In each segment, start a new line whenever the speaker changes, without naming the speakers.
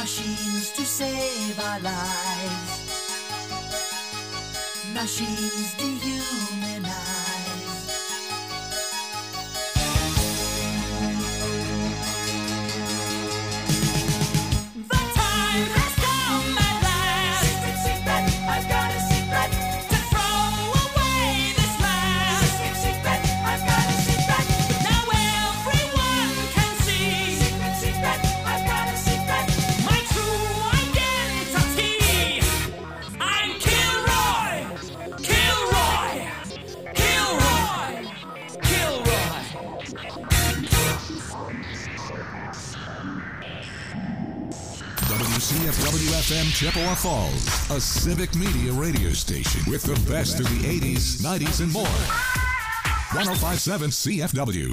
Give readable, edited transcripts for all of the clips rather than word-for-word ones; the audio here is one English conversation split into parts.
Machines to save our lives. Machines dehumanize. The time has come at last. Secret, secret, I've got a secret. To throw away this last. Secret, secret, I've got a secret. Now everyone can see. Secret, secret, I've got a secret. My true identity. I'm Kilroy. Kilroy. Kilroy. Kilroy.
WCFW-FM Chippewa Falls, a civic media radio station with the best of the 80s, 90s, and more. 105.7 CFW.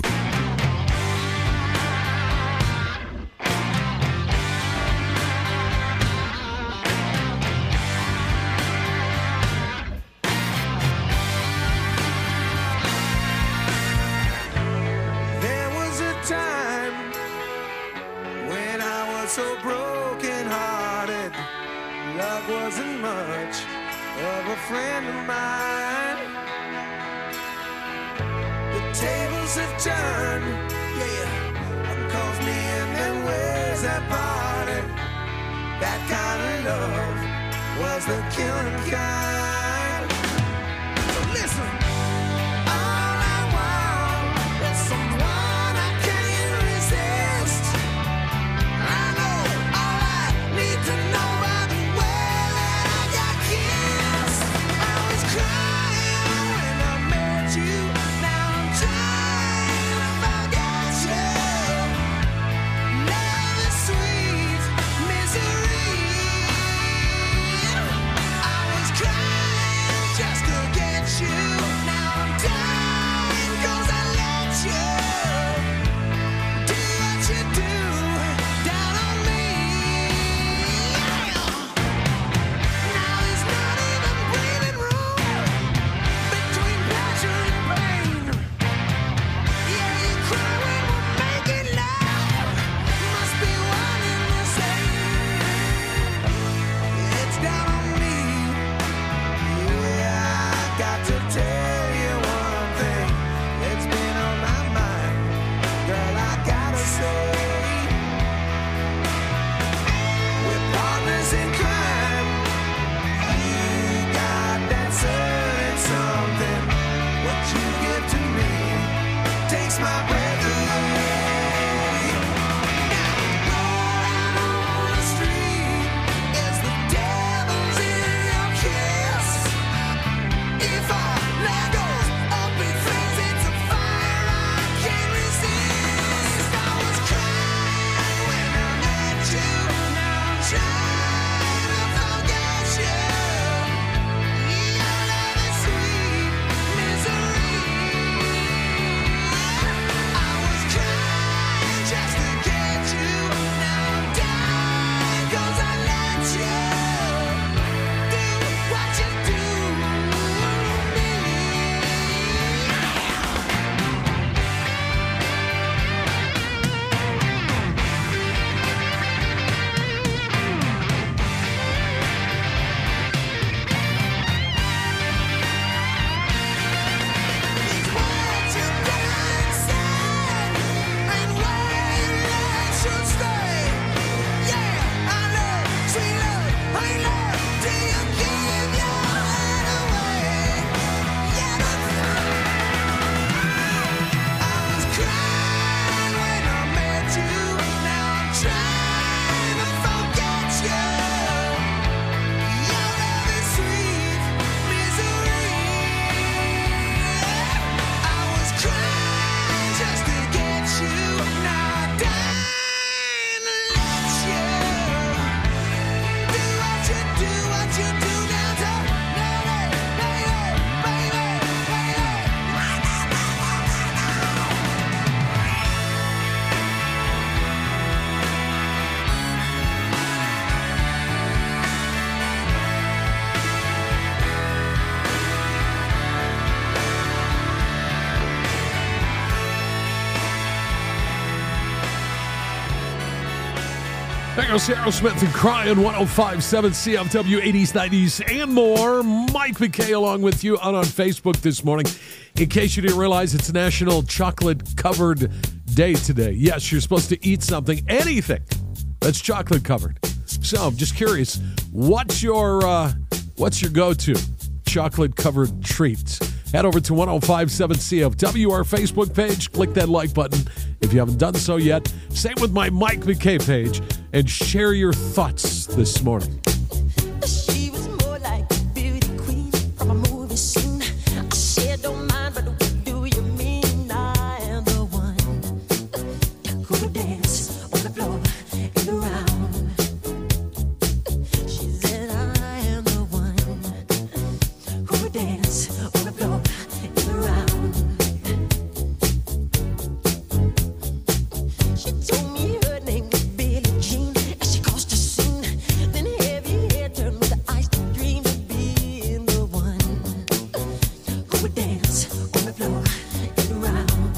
There was a time when I was so broken hearted. Love wasn't much of a friend of mine. The tables have turned, yeah. Uncles me and them ways that parted. That kind of love was the killing kind. So listen. All I want is someone I can't resist. I know all I need to know about the way that I got kissed. I was crying when I met you. Now I'm trying to forget you. Love is sweet misery. I was crying
There goes Aerosmith and Crying, 105.7 CFW, 80s, 90s, and more. Mike McKay along with you on Facebook this morning. In case you didn't realize, it's National Chocolate-Covered Day today. Yes, you're supposed to eat something, anything that's chocolate-covered. So, I'm just curious, what's your go-to chocolate-covered treat? Head over to 105.7 CFW, our Facebook page. Click that like button if you haven't done so yet. Same with my Mike McKay page. And share your thoughts this morning.
She was more like a beauty queen from a movie scene. I said, don't mind, but what do you mean? I am the one who would dance on the floor and around. She said, I am the one who would dance on the floor and around. She told me her name was Billie Jean. She caused a scene. Then heavy hair turned with the ice to dream of being the one who would dance on the floor and around.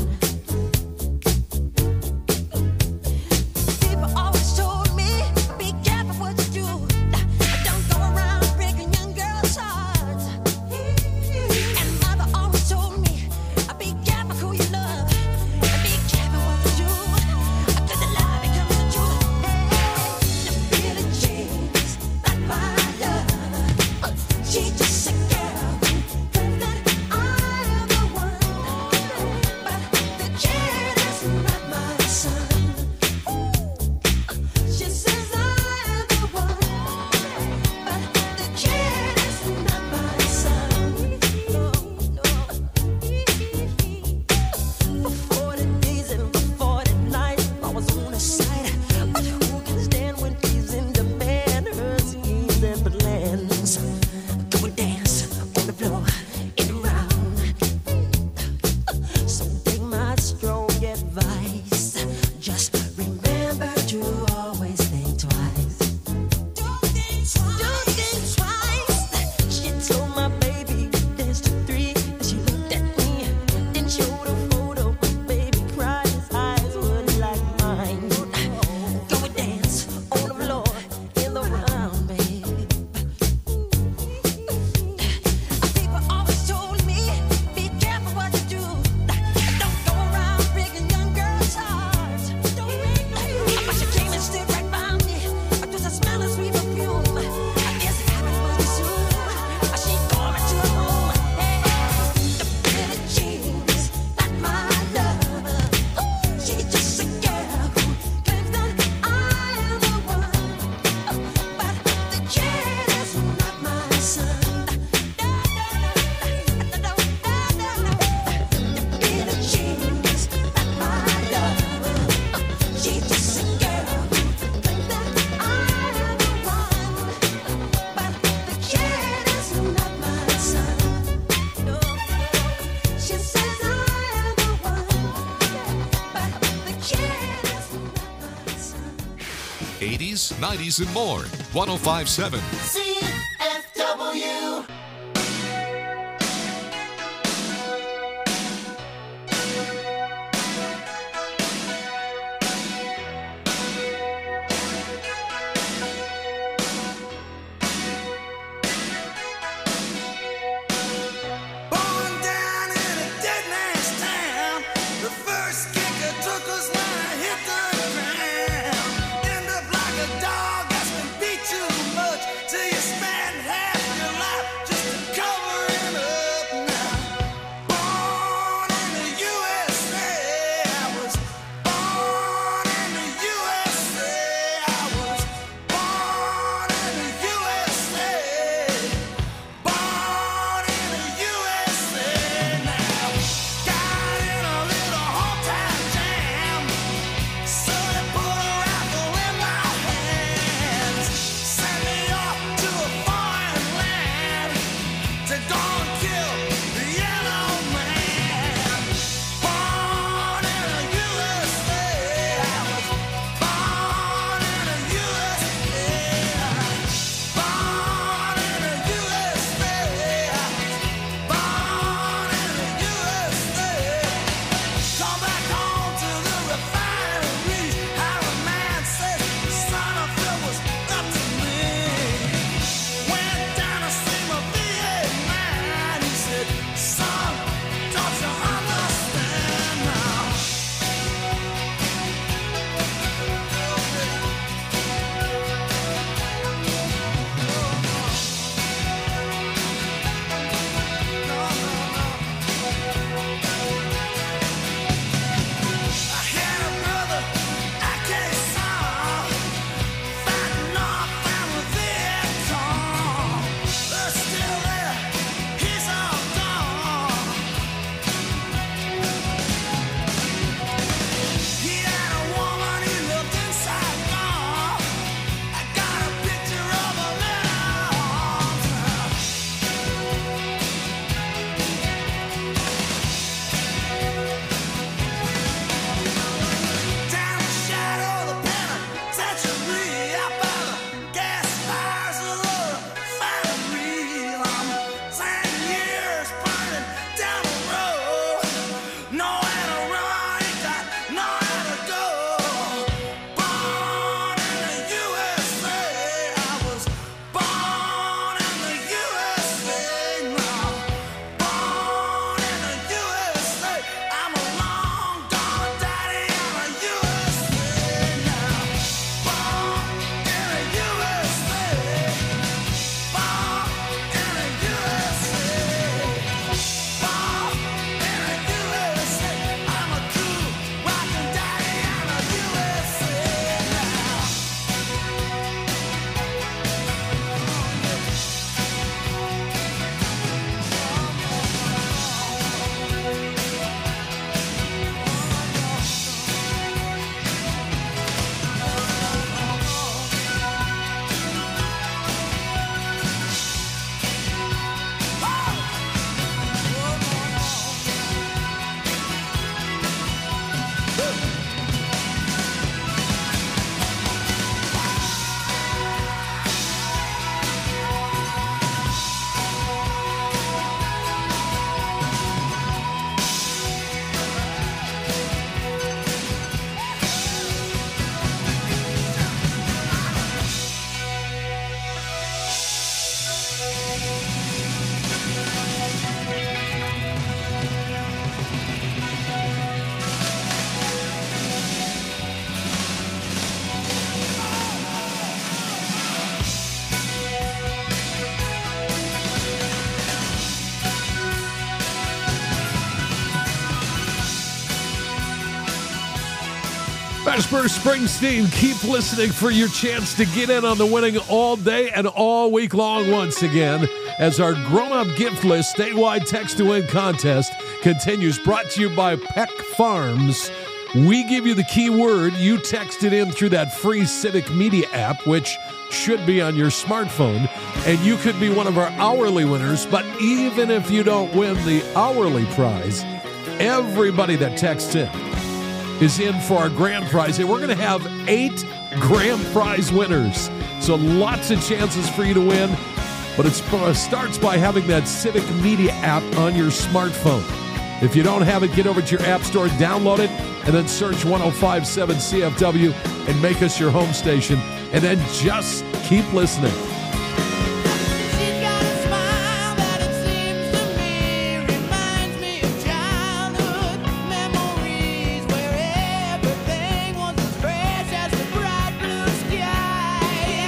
People always told me, be careful what you do. Don't go around breaking young girls' hearts. And mother always told me, be careful who you love. And be careful what you do. Cause the lie becomes the truth. Billie Jean's not my love. She's just a girl who claims that I am the one. But the kid is not my son. She says I am the one. But the kid is not my son. For 40 days and for 40 nights, I was on her side. But who can stand when she's in demand? Her schemes and plans. Go and dance on the floor and around. So take my strong advice. Just remember to always think twice. Don't think twice. She told my baby dance to 3. And she looked at me, then showed a photo. Baby cried, his eyes were like mine. Go and dance on the floor in the round, baby. People always told me, be careful what you do. Don't go around breaking young girls' hearts. But she came and stood right by me. Just the smell of sweet perfume. I guess it happened pretty soon. She called me to her room. The Billie Jean's not my love. She's just a girl who claims that I am the one. But the kid is not my son. Billie Jean's not my love. She's just a girl who claims that I am the one. But the kid is not my son. She says I am the one. But the kid is not my son.
80s, 90s, and more. 105.7.
CFW.
Born down in a dead man's town. The first kicker took us when I hit the ground. End up like a dog that's been beat too much till you spend half your life
Jasper Springsteen, keep listening for your chance to get in on the winning all day and all week long once again as our grown-up gift list statewide text-to-win contest continues, brought to you by Peck Farms. We give you the key word. You text it in through that free Civic Media app, which should be on your smartphone, and you could be one of our hourly winners. But even if you don't win the hourly prize, everybody that texts in is in for our grand prize, and we're going to have 8 grand prize winners. So lots of chances for you to win, but it starts by having that Civic Media app on your smartphone. If you don't have it, get over to your app store, download it, and then search 105.7 CFW and make us your home station, and then just keep listening.
She's got a smile that it seems to me reminds me of childhood memories where everything was as fresh as the bright blue sky.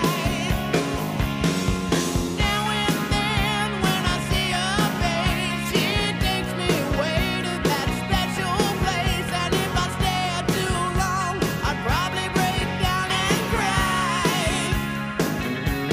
Now and then when I see her face, she takes me away to that special place, and if I stay too long, I'd probably break down and cry.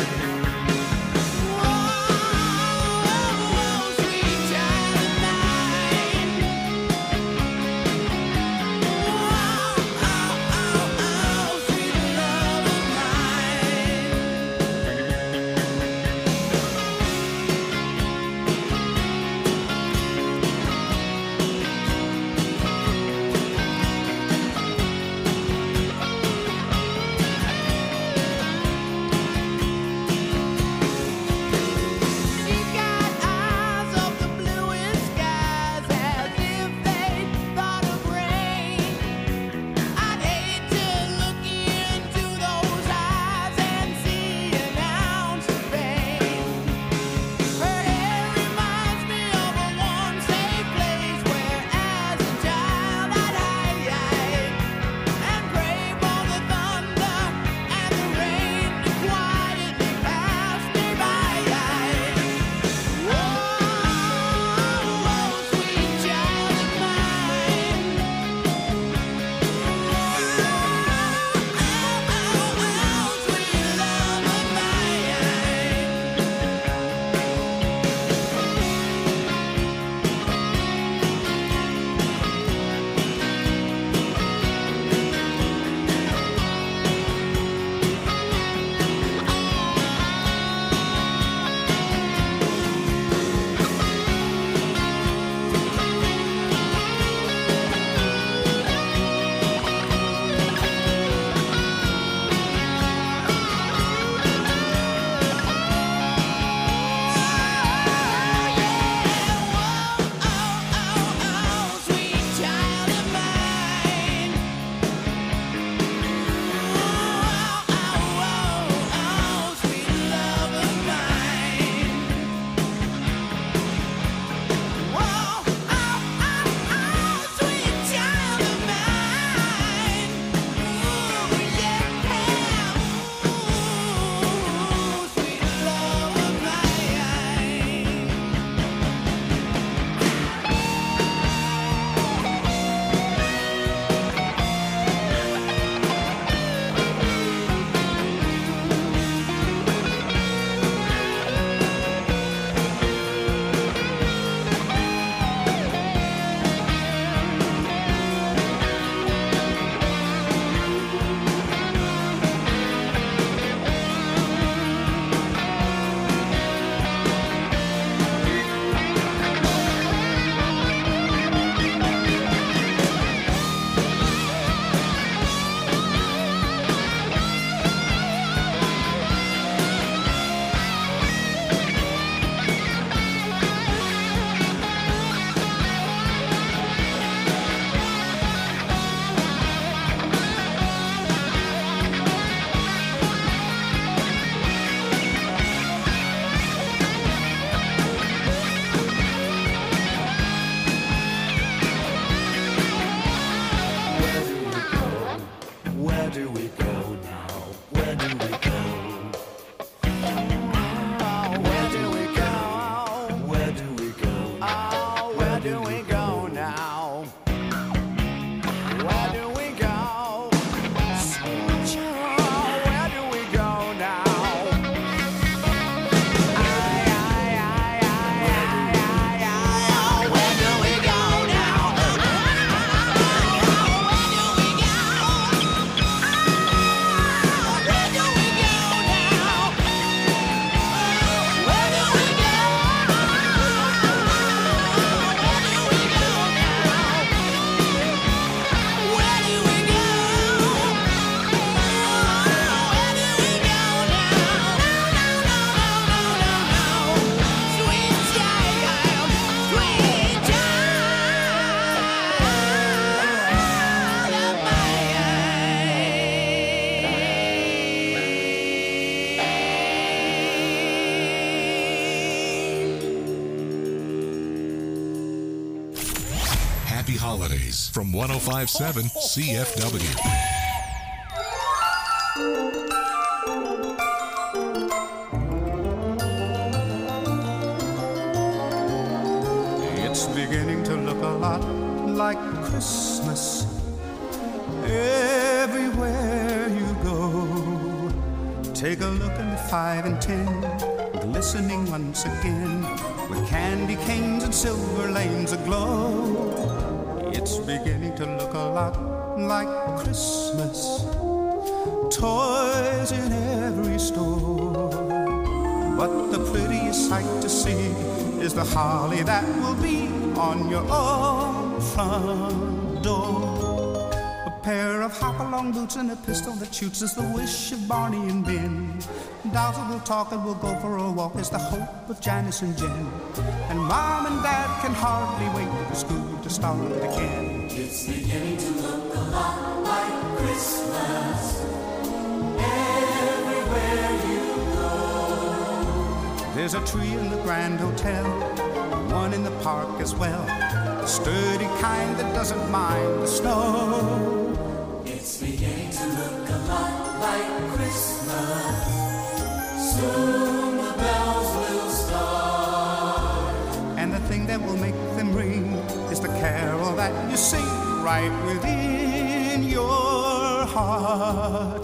holidays from 105.7 CFW.
It's beginning to look a lot like Christmas everywhere you go. Take a look at the 5 and 10, glistening once again, with candy canes and silver lanes aglow. It's beginning to look a lot like Christmas, toys in every store. But the prettiest sight to see is the holly that will be on your own front door. A pair of hop-along boots and a pistol that shoots is the wish of Barney and Ben. Dolls that will talk and will go for a walk is the hope of Janice and Jen. And Mom and Dad can hardly wait for school to start again.
It's beginning to look a lot like Christmas everywhere you go.
There's a tree in the Grand Hotel, one in the park as well, the sturdy kind that doesn't mind the snow.
It's beginning to look a lot like Christmas. Soon the bells will start.
And the thing that will make them ring is the carol that you sing right within your heart.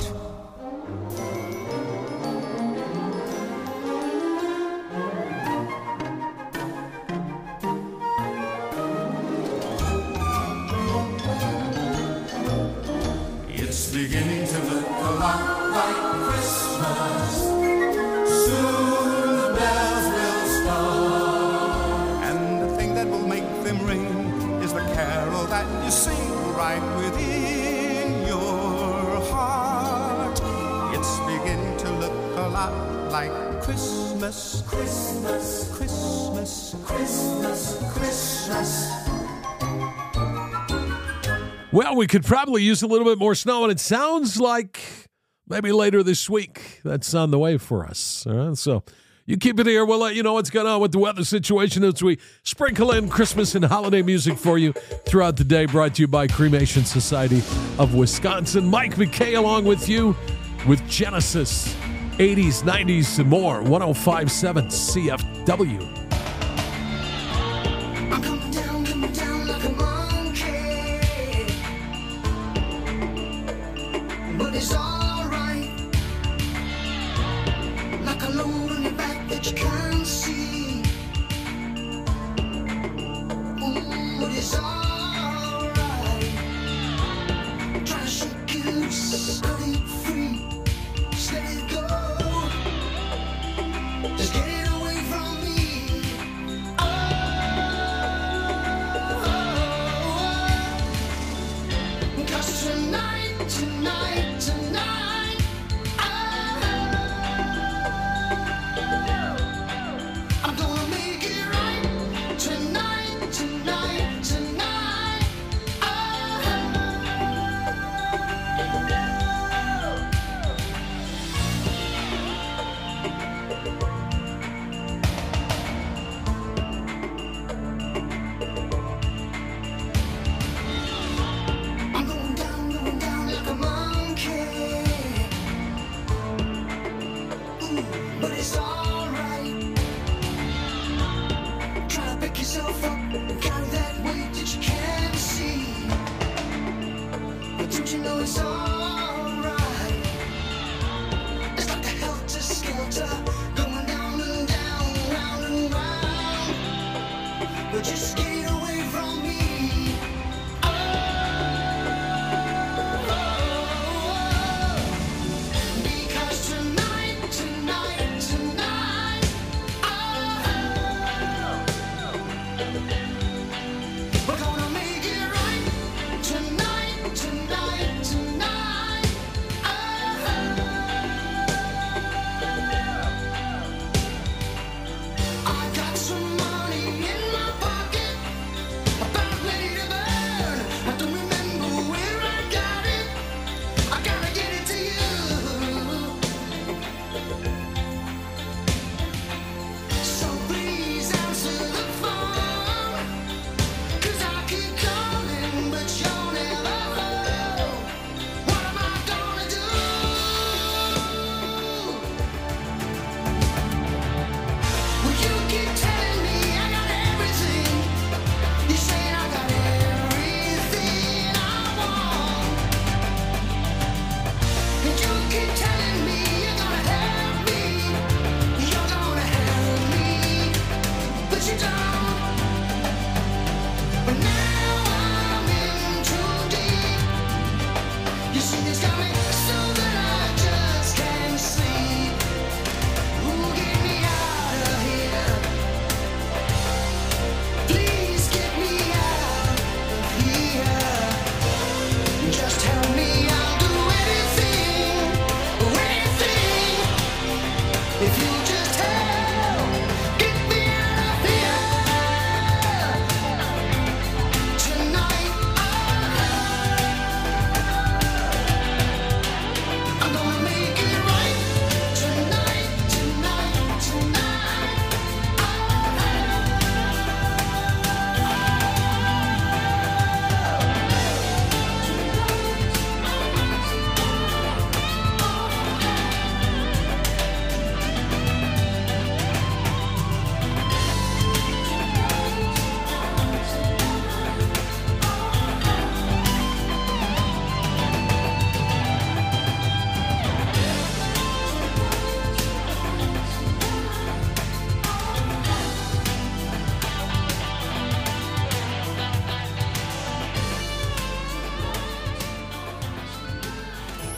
It's beginning to look a lot like Christmas. Soon the bells will start.
And the thing that will make them ring is the carol that you sing right within your heart. It's beginning to look a lot like Christmas,
Christmas,
Christmas,
Christmas, Christmas.
Well, we could probably use a little bit more snow, and it sounds like maybe later this week that's on the way for us. All right? So you keep it here. We'll let you know what's going on with the weather situation as we sprinkle in Christmas and holiday music for you throughout the day, brought to you by Cremation Society of Wisconsin. Mike McKay along with you with Genesis, 80s, 90s, and more. 105.7 CFW.
I'm coming down like a monkey, but it's alright. Like a load on your back that you can't see. But it's alright. Try to shake it loose, cut it free, just let it go. Just get it away from me. Cause tonight, I'm gonna make it right. Tonight. I'm going down like a monkey. But it's alright. Try to pick yourself up and carry that weight that you can't see. But don't you know it's alright? It's like a helter-skelter, going down and down, round and round. But just get away from me. Because tonight,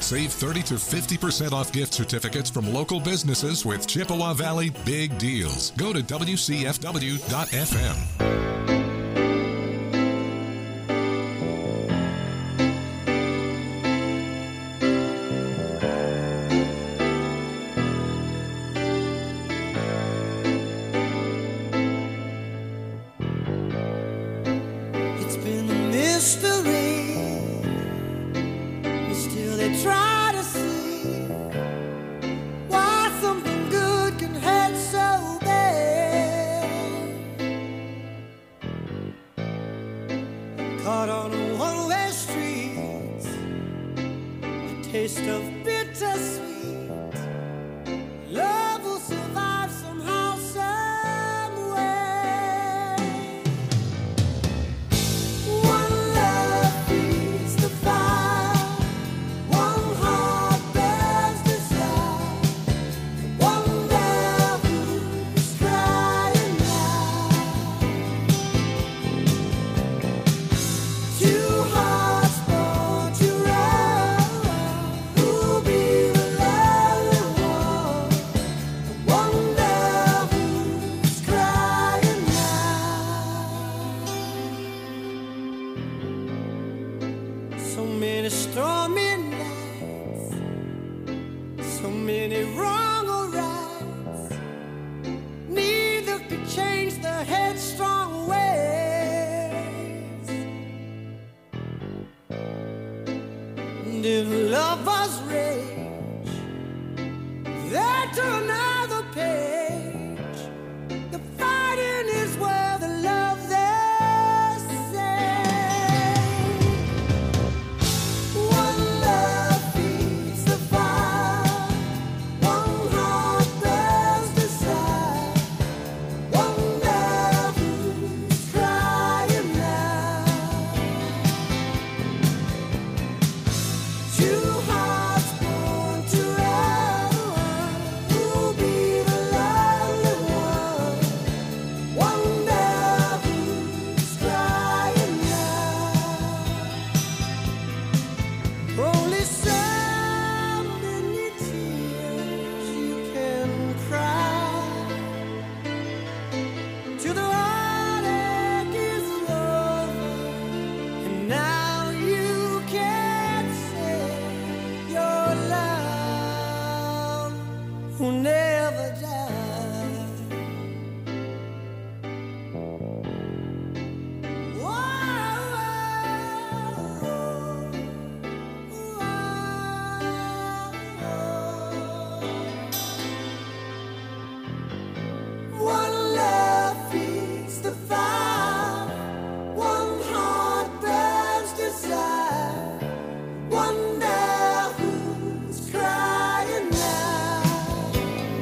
Save 30 to 50% off gift certificates from local businesses with Chippewa Valley Big Deals. Go to WCFW.FM.
It's been a mystery, but still they try to see why something good can hurt so bad. Caught on a one-way street, a taste of bittersweet. Love will survive somehow, some way. One love feeds the fire, one heart bears desire, one love who's crying now. Two hearts born to run, who'll be the lonely one? One love who's crying now. So many stormy nights, so many wrong or rights. Neither could change the headstrong ways. And if lovers rage, they turn another page. The fighting is where the love they say. One love feeds the fire, one heart bears desire, one love who's crying now. Two hearts born to run, who'll be the lonely one? One love who's crying now. Only so many tears you can cry till the heartache is over, and now you can say your love will never die. One love feeds the fire, one heart burns desire, one love who's crying now.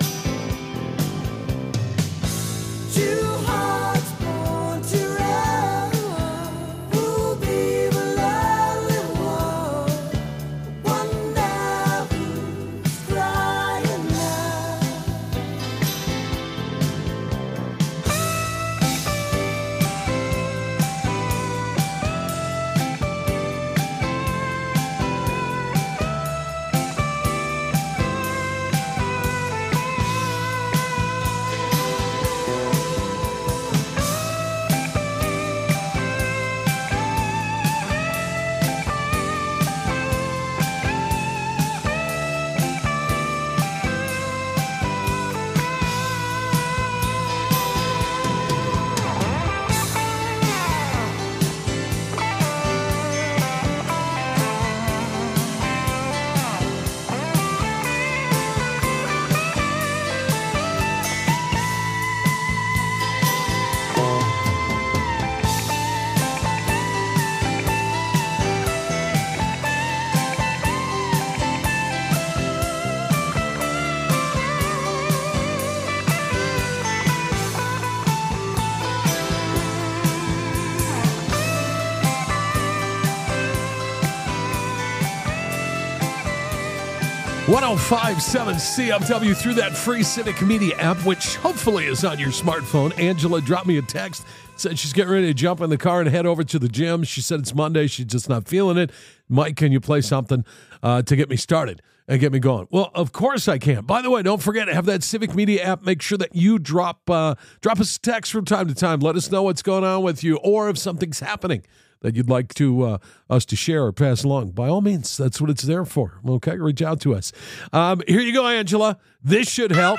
1057 CFW through that free Civic Media app, which hopefully is on your smartphone. Angela dropped me a text, said she's getting ready to jump in the car and head over to the gym. She said it's Monday. She's just not feeling it. Mike, can you play something to get me started and get me going? Well, of course I can. By the way, don't forget to have that Civic Media app. Make sure that you drop us a text from time to time. Let us know what's going on with you, or if something's happening that you'd like to us to share or pass along. By all means, that's what it's there for. Okay, reach out to us. Here you go, Angela. This should help.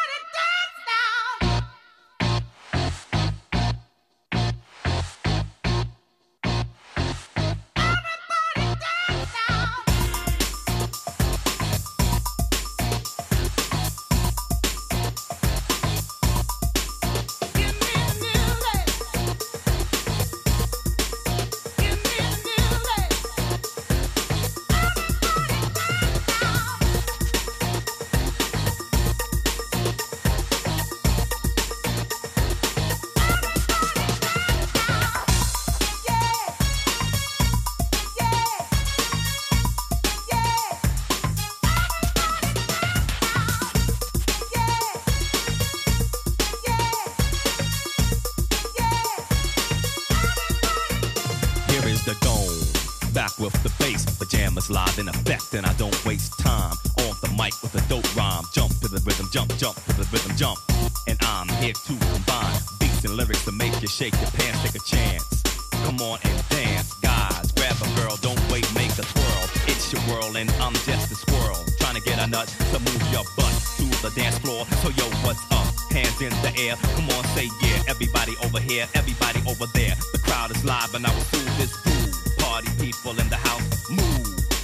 With the bass, pajamas live in effect, and I don't waste time on the mic with a dope rhyme. Jump to the rhythm, jump to the rhythm, jump. And I'm here to combine beats and lyrics to make you shake your pants, take a chance. Come on and dance, guys. Grab a girl, don't wait, make a twirl. It's your world, and I'm just a squirrel trying to get a nut to move your butt to the dance floor. So yo, what's up? Hands in the air, come on, say yeah. Everybody over here, everybody over there. The crowd is live, and I will do this groove. Party people in the house, move.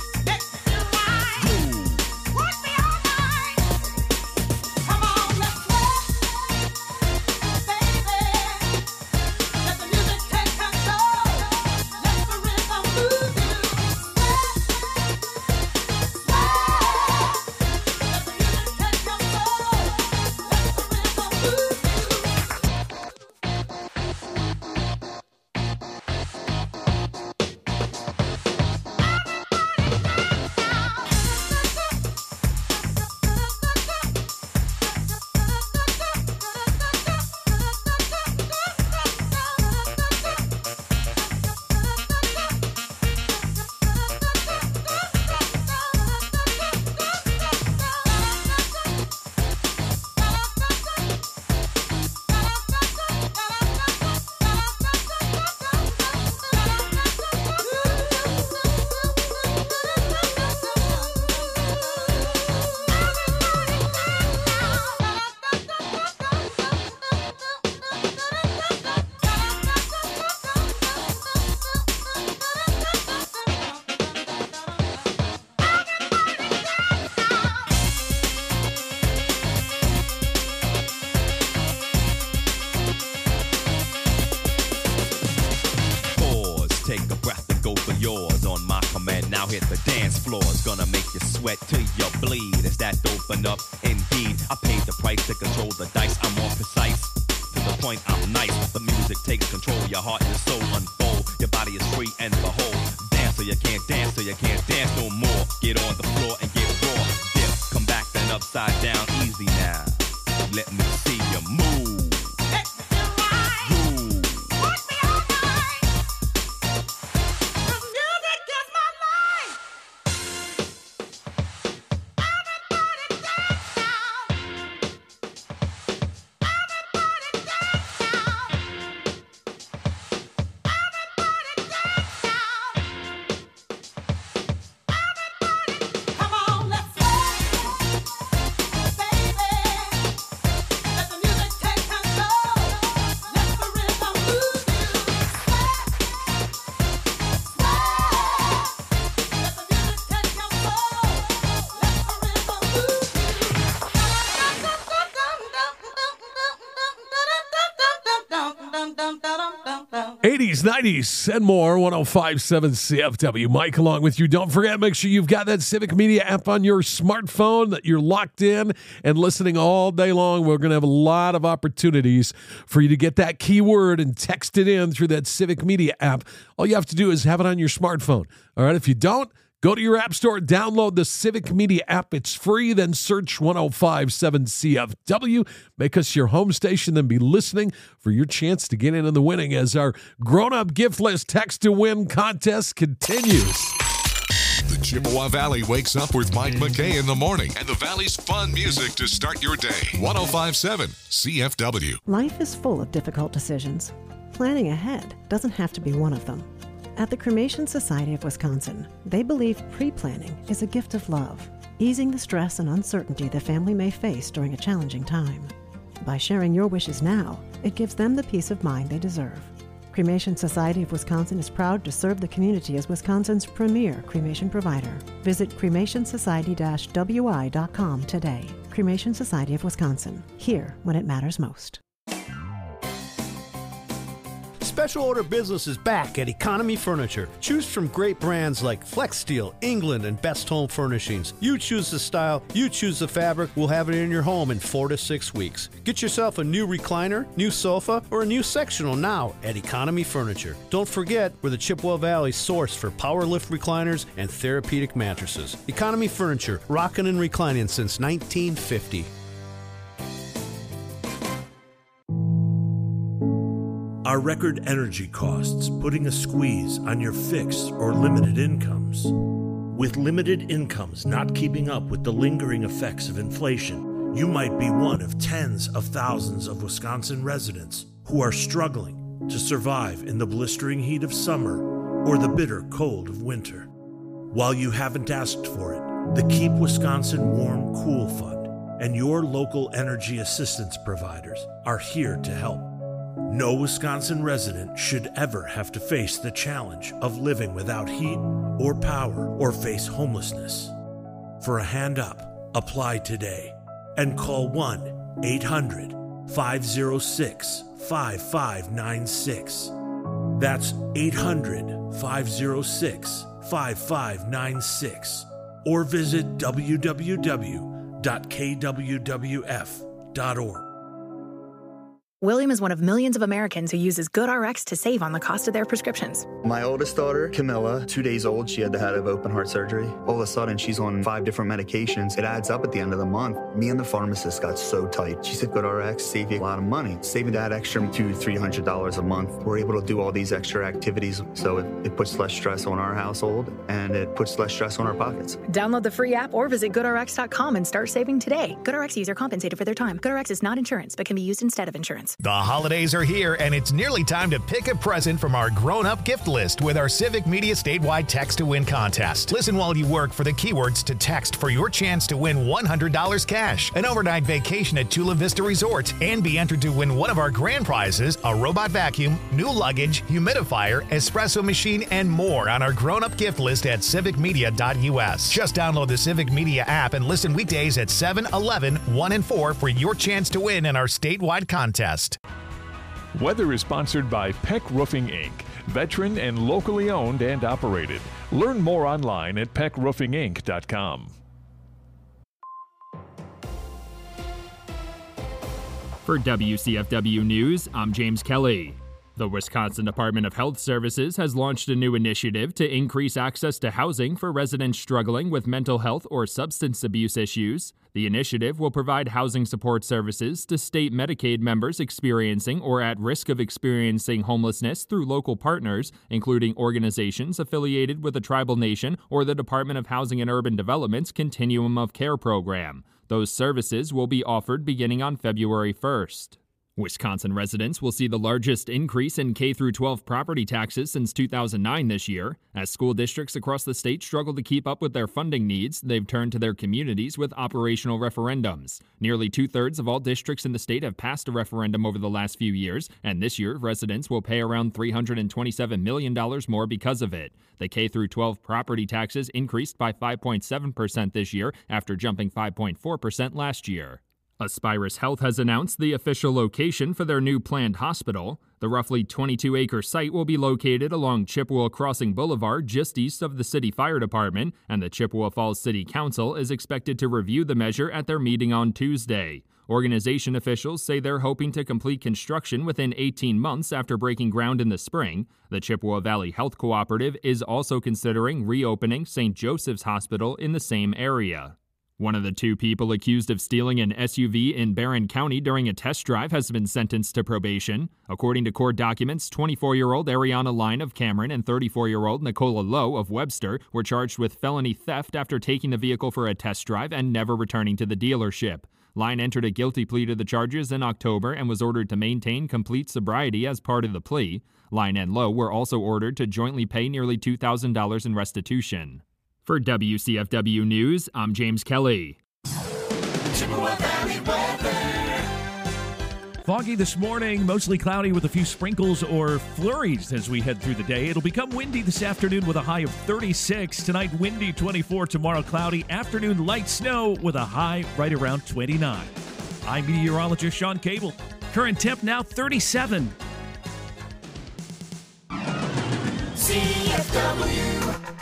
Now hit the dance floor, it's gonna make you sweat till you bleed. Is that open up? Indeed, I paid the price to control the dice. I'm more precise, to the point I'm nice. The music takes control, your heart and your soul unfold. Your body is free and behold. Dance so you can't dance, so you can't dance no more. Get on the floor and get raw. Dip, come back then upside down, easy now. Let me see you move.
'80s, '90s, and more. 1057 CFW. Mike along with you. Don't forget, make sure you've got that Civic Media app on your smartphone, that you're locked in and listening all day long. We're going to have a lot of opportunities for you to get that keyword and text it in through that Civic Media app. All you have to do is have it on your smartphone. All right. If you don't, Go to your app store, download the Civic Media app. It's free. Then search 1057 CFW. Make us your home station, then be listening for your chance to get in on the winning as our grown-up gift list text to win contest continues.
The Chippewa Valley wakes up with Mike McKay in the morning and the Valley's fun music to start your day. 1057 CFW.
Life is full of difficult decisions. Planning ahead doesn't have to be one of them. At the Cremation Society of Wisconsin, they believe pre-planning is a gift of love, easing the stress and uncertainty the family may face during a challenging time. By sharing your wishes now, it gives them the peace of mind they deserve. Cremation Society of Wisconsin is proud to serve the community as Wisconsin's premier cremation provider. Visit cremationsociety-wi.com today. Cremation Society of Wisconsin. Here when it matters most.
Special order business is back at Economy Furniture. Choose from great brands like Flex Steel, England, and Best Home Furnishings. You choose the style, you choose the fabric. We'll have it in your home in 4 to 6 weeks. Get yourself a new recliner, new sofa, or a new sectional now at Economy Furniture. Don't forget, we're the Chippewa Valley source for power lift recliners and therapeutic mattresses. Economy Furniture, rocking and reclining since 1950.
Are record energy costs putting a squeeze on your fixed or limited incomes? With limited incomes not keeping up with the lingering effects of inflation, you might be one of tens of thousands of Wisconsin residents who are struggling to survive in the blistering heat of summer or the bitter cold of winter. While you haven't asked for it, the Keep Wisconsin Warm Cool Fund and your local energy assistance providers are here to help. No Wisconsin resident should ever have to face the challenge of living without heat or power or face homelessness. For a hand up, apply today and call 1-800-506-5596. That's 800-506-5596. Or visit www.kwwf.org.
William is one of millions of Americans who uses GoodRx to save on the cost of their prescriptions.
My oldest daughter, Camilla, 2 days old, she had to have open heart surgery. All of a sudden, she's on 5 different medications. It adds up at the end of the month. Me and the pharmacist got so tight. She said, GoodRx save you a lot of money. Saving that extra $200-300 a month. We're able to do all these extra activities, so it puts less stress on our household, and it puts less stress on our pockets.
Download the free app or visit GoodRx.com and start saving today. GoodRx user compensated for their time. GoodRx is not insurance, but can be used instead of insurance.
The holidays are here, and it's nearly time to pick a present from our grown-up gift list with our Civic Media statewide Text to Win contest. Listen while you work for the keywords to text for your chance to win $100 cash, an overnight vacation at Chula Vista Resort, and be entered to win one of our grand prizes, a robot vacuum, new luggage, humidifier, espresso machine, and more on our grown-up gift list at civicmedia.us. Just download the Civic Media app and listen weekdays at 7, 11, 1, and 4 for your chance to win in our statewide contest.
Weather is sponsored by Peck Roofing, Inc., veteran and locally owned and operated. Learn more online at peckroofinginc.com.
For WCFW News, I'm James Kelly. The Wisconsin Department of Health Services has launched a new initiative to increase access to housing for residents struggling with mental health or substance abuse issues. The initiative will provide housing support services to state Medicaid members experiencing or at risk of experiencing homelessness through local partners, including organizations affiliated with a tribal nation or the Department of Housing and Urban Development's Continuum of Care program. Those services will be offered beginning on February 1st. Wisconsin residents will see the largest increase in K-12 property taxes since 2009 this year. As school districts across the state struggle to keep up with their funding needs, they've turned to their communities with operational referendums. Nearly two-thirds of all districts in the state have passed a referendum over the last few years, and this year residents will pay around $327 million more because of it. The K-12 property taxes increased by 5.7% this year after jumping 5.4% last year. Aspirus Health has announced the official location for their new planned hospital. The roughly 22-acre site will be located along Chippewa Crossing Boulevard just east of the city fire department, and the Chippewa Falls City Council is expected to review the measure at their meeting on Tuesday. Organization officials say they're hoping to complete construction within 18 months after breaking ground in the spring. The Chippewa Valley Health Cooperative is also considering reopening St. Joseph's Hospital in the same area. One of the two people accused of stealing an SUV in Barron County during a test drive has been sentenced to probation. According to court documents, 24-year-old Ariana Line of Cameron and 34-year-old Nicola Lowe of Webster were charged with felony theft after taking the vehicle for a test drive and never returning to the dealership. Line entered a guilty plea to the charges in October and was ordered to maintain complete sobriety as part of the plea. Line and Lowe were also ordered to jointly pay nearly $2,000 in restitution. For WCFW News, I'm James Kelly.
Chippewa Valley weather.
Foggy this morning, mostly cloudy with a few sprinkles or flurries as we head through the day. It'll become windy this afternoon with a high of 36. Tonight, windy 24. Tomorrow, cloudy. Afternoon, light snow with a high right around 29. I'm meteorologist Sean Cable. Current temp now 37.
CFW.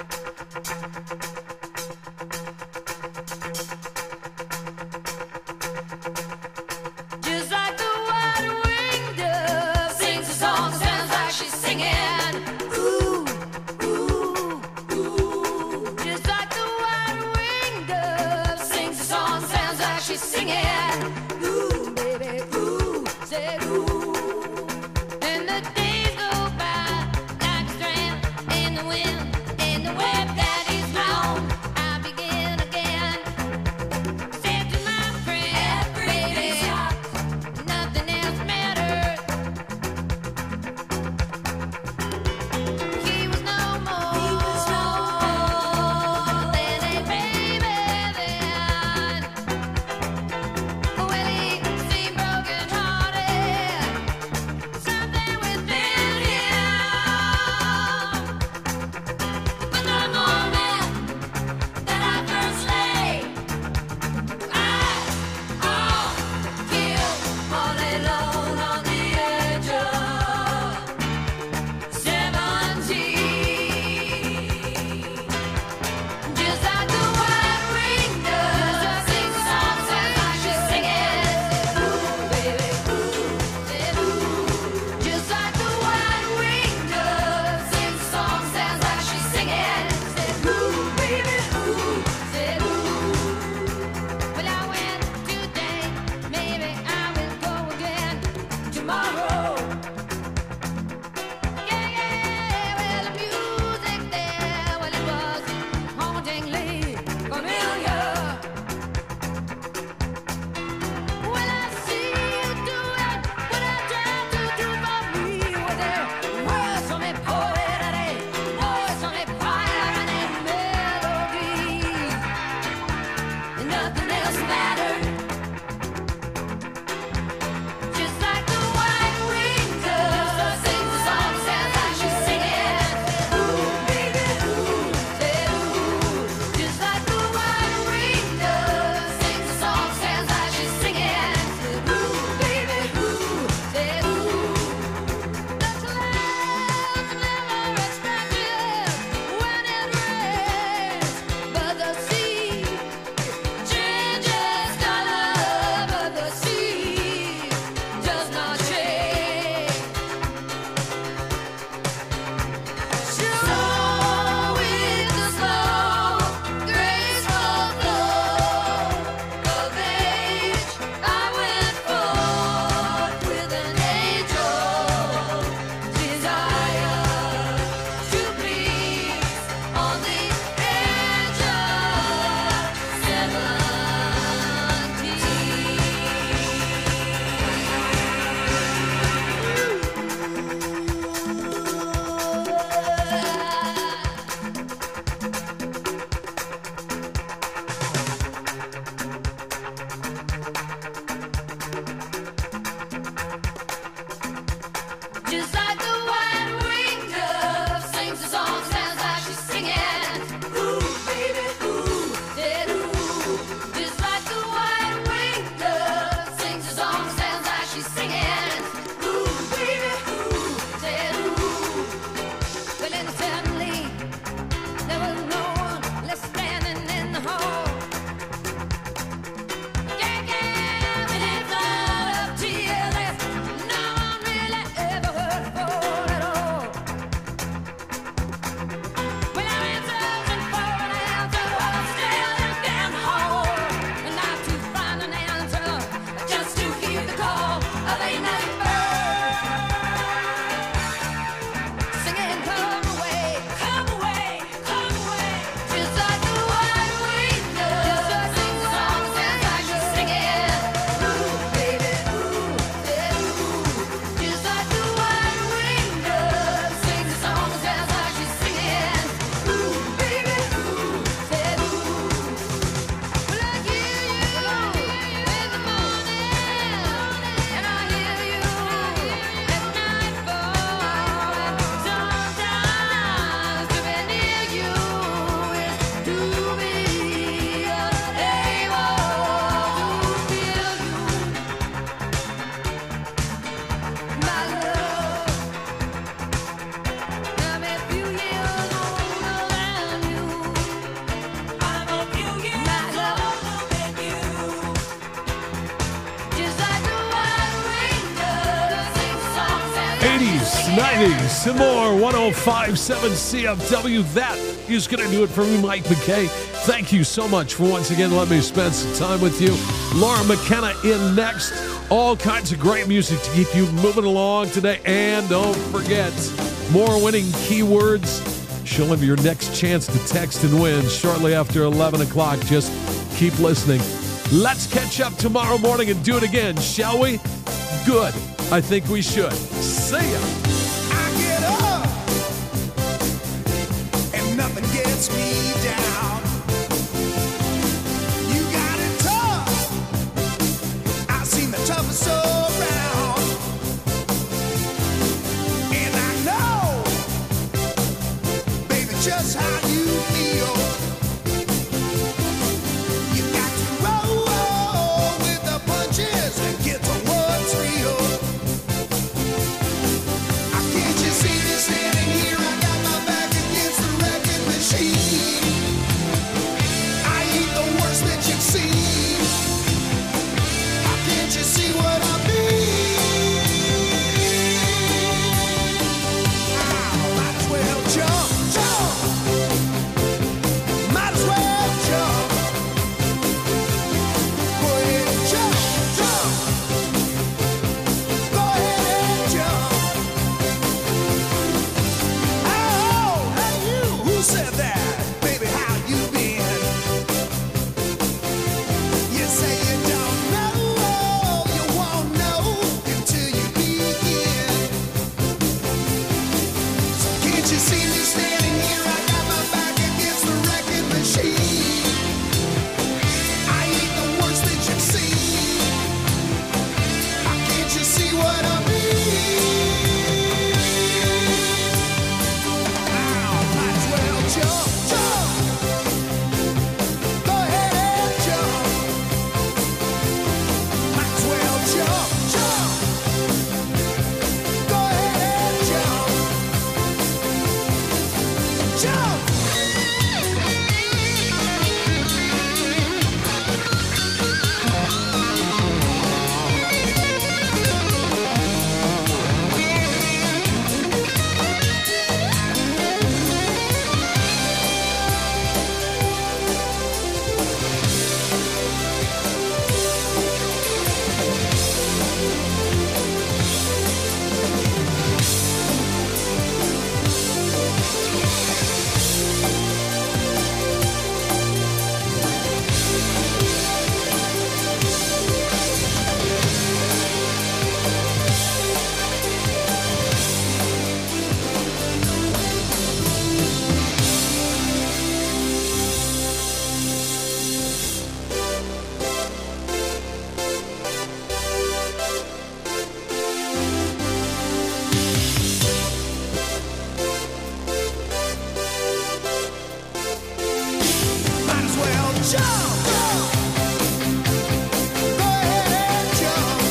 Just like the white-winged dove sings a song, sounds like she's singing. Ooh, ooh, ooh. Just like the white-winged dove sings a song, sounds like she's singing. Ooh, baby, ooh, say ooh. And the days go by like a strand in the wind, in the web that is blown. I begin again. Said to my friend, baby, nothing else matters. He was no more than a baby then. Well, he
80s, 90s, and more. 105.7 CFW. That is going to do it for me, Mike McKay. Thank you so much for once again letting me spend some time with you. Laura McKenna in next. All kinds of great music to keep you moving along today. And don't forget, more winning keywords. She'll have your next chance to text and win shortly after 11 o'clock. Just keep listening. Let's catch up tomorrow morning and do it again, shall we? Good. I think we should. See ya.
I get up and nothing gets me down. You got it tough. I've seen the toughest around. And I know, baby, just how you feel. You got to roll with the punches and get to what's real. Can't you see me standing here? I got my back against the wrecking machine. I ain't the worst that you've seen. Can't you see what I mean? Might as well jump, jump. Might as well jump. Go ahead and jump, jump. Go ahead and jump. Who said that? Baby, how you been? You say you don't know, you won't know until you begin. So can't you see me standing here? I got my back against the wrecking machine. I ain't the worst that you've seen. Can't you see what I mean? Jump, jump. Go ahead and jump. Might as well jump, jump. Go ahead and jump. Jump. Might as well jump. Go ahead and jump.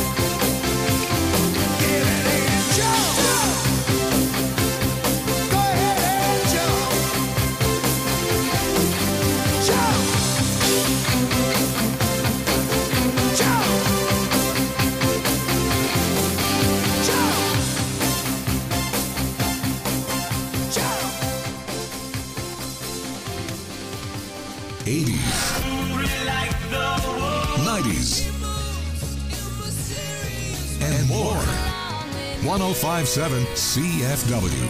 Get it and jump. Go ahead and jump. Jump. Jump. Jump.
80s, 90s, and more. 105.7 CFW.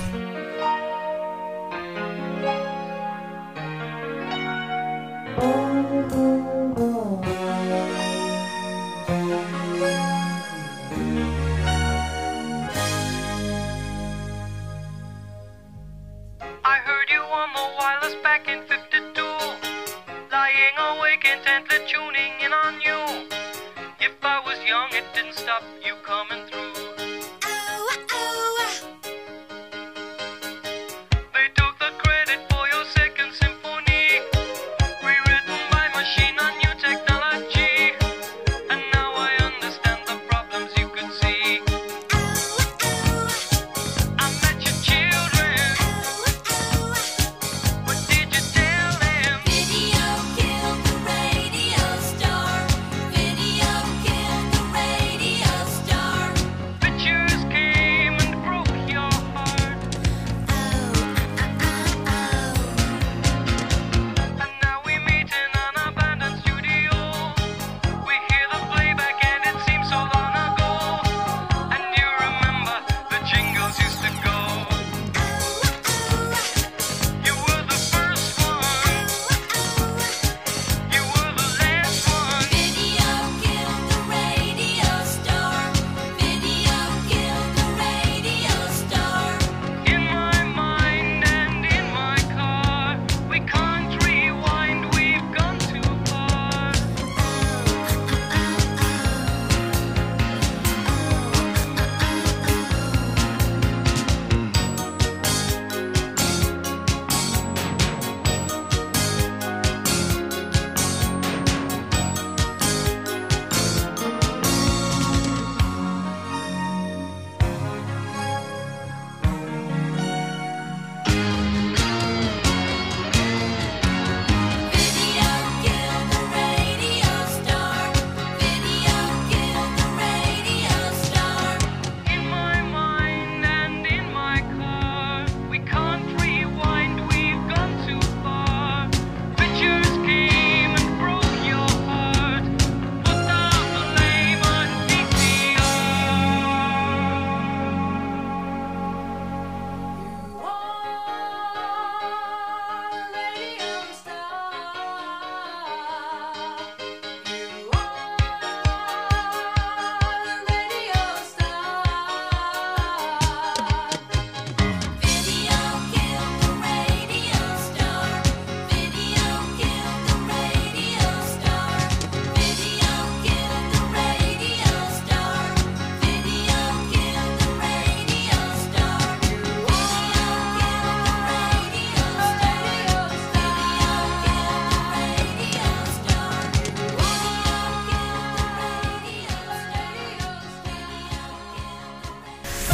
I heard you on the wireless back in 52, lying awake intently tuning in on you. If I was young, it didn't stop you coming through. They took the credit for your second symphony, rewritten by machine on new technology. And now I understand the problems you could see. I met your children. What did you tell them? Video killed the radio star. Video killed the radio star.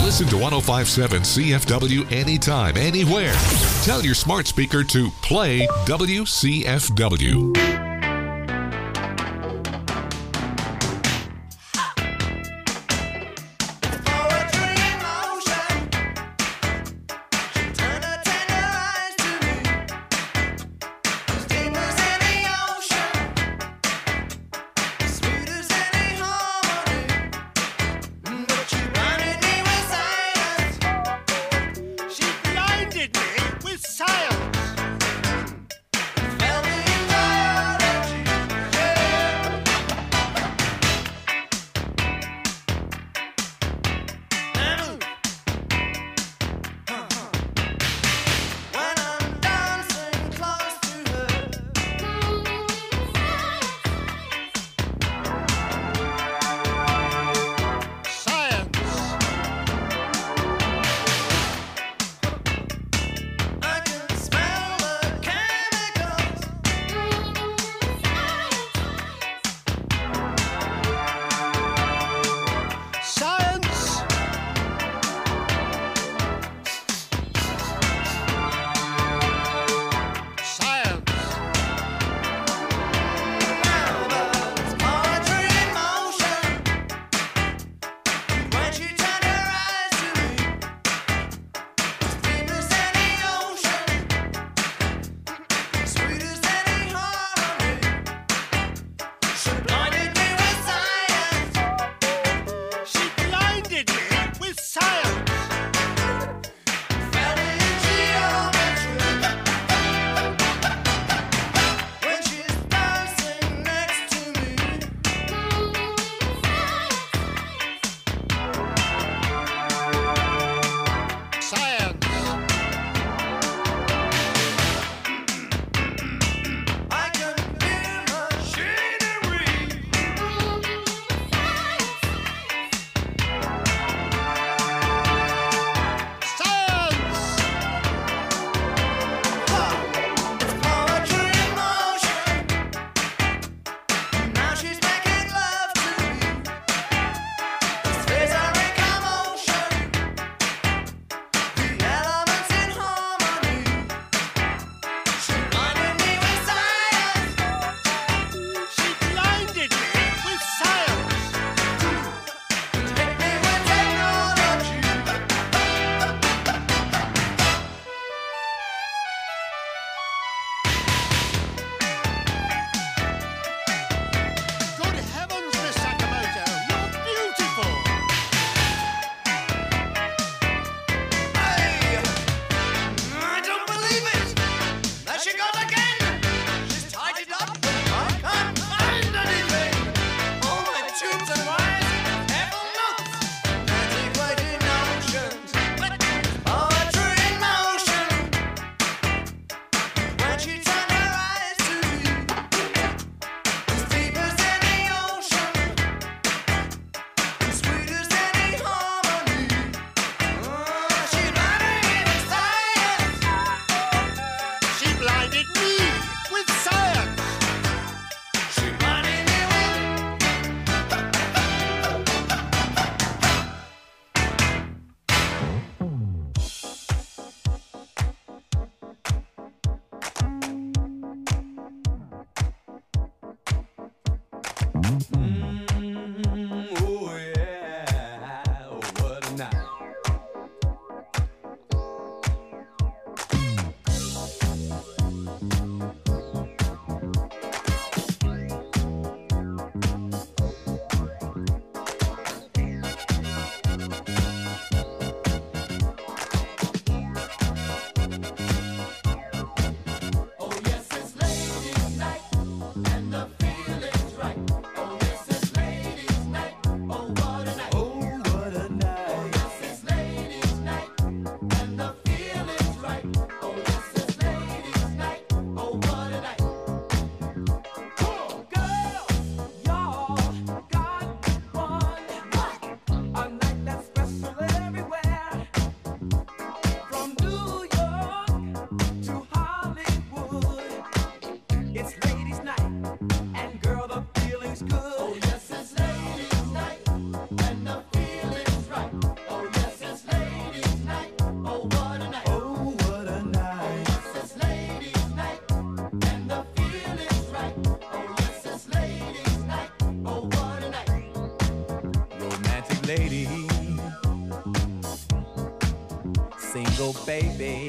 Listen to 105.7 CFW anytime, anywhere. Tell your smart speaker to play WCFW.
Oh yes, it's late.
lady, single baby,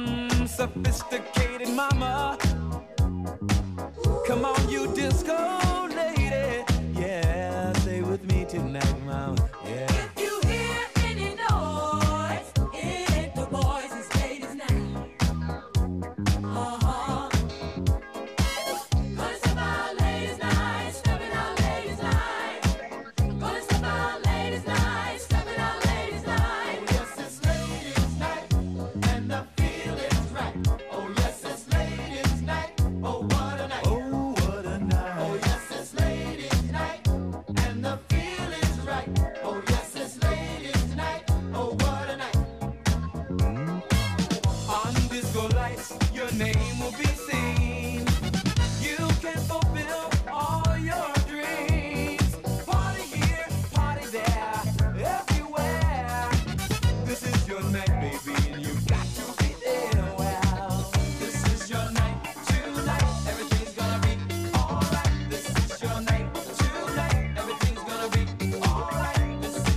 sophisticated mama. Come on, you disco